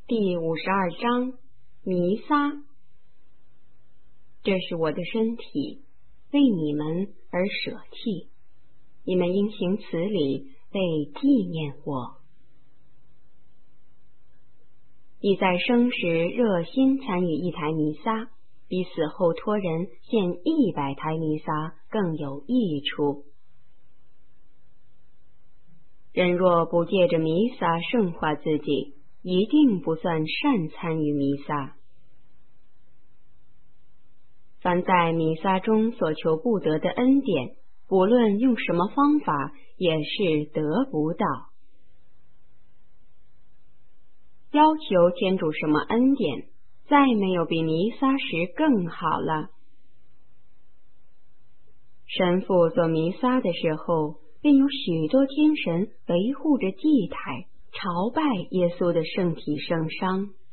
第52章弥撒。这是我的身体，为你们而舍弃，你们应行此礼，为纪念我。你在生时热心参与一台弥撒，比死后托人献100台弥撒更有益处。人若不借着弥撒圣化自己，一定不算善参与弥撒。凡在弥撒中所求不得的恩典，不论用什么方法，也是得不到。要求天主什么恩典，再没有比弥撒时更好了。神父做弥撒的时候，便有许多天神维护着祭台，朝拜耶稣的圣体圣伤。